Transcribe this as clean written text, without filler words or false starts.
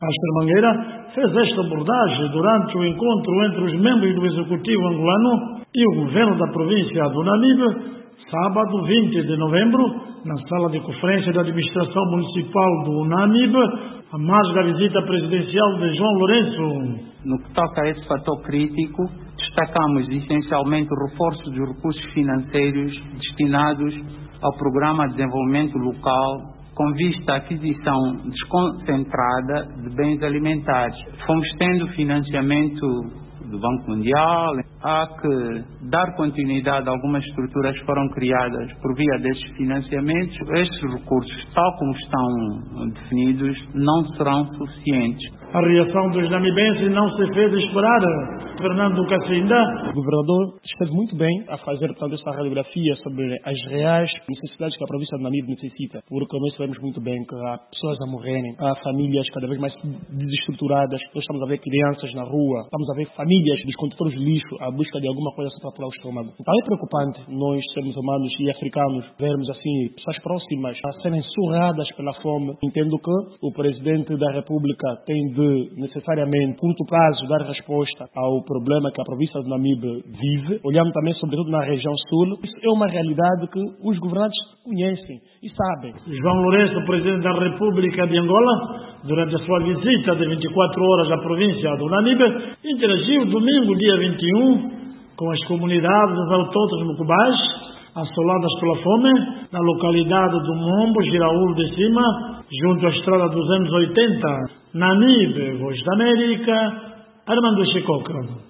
Aster Mangueira fez esta abordagem durante o encontro entre os membros do Executivo angolano e o governo da província do Namibe, sábado 20 de novembro, na sala de conferência da administração municipal do Namibe, a margem da visita presidencial de João Lourenço. No que toca a esse fator crítico, destacamos essencialmente o reforço dos recursos financeiros destinados ao Programa de Desenvolvimento Local com vista à aquisição desconcentrada de bens alimentares. Fomos tendo financiamento do Banco Mundial. Há que dar continuidade a algumas estruturas que foram criadas por via destes financiamentos. Estes recursos, tal como estão definidos, não serão suficientes. A reação dos namibenses não se fez esperar. Fernando Cassinda. O governador esteve muito bem a fazer, portanto, esta radiografia sobre as reais necessidades que a província de Namibe necessita. Porque nós sabemos muito bem que há pessoas a morrerem, há famílias cada vez mais desestruturadas. Nós estamos a ver crianças na rua, estamos a ver famílias dos condutores de lixo à busca de alguma coisa para apurar o estômago. Então é preocupante nós, seres humanos e africanos, vermos assim pessoas próximas a serem surradas pela fome. Entendo que o presidente da República tem de necessariamente, curto prazo, dar resposta ao problema que a província de Namibe vive, olhando também sobretudo na região sul. Isso é uma realidade que os governantes conhecem e sabem. João Lourenço, presidente da República de Angola, durante a sua visita de 24 horas à província do Namibe, interagiu domingo, dia 21, com as comunidades autóctones mucubás, assoladas pela fome, na localidade do Mombo, Giraúlo de Cima, junto à estrada 280, Namibe, Voz da América, Armando Chicoca.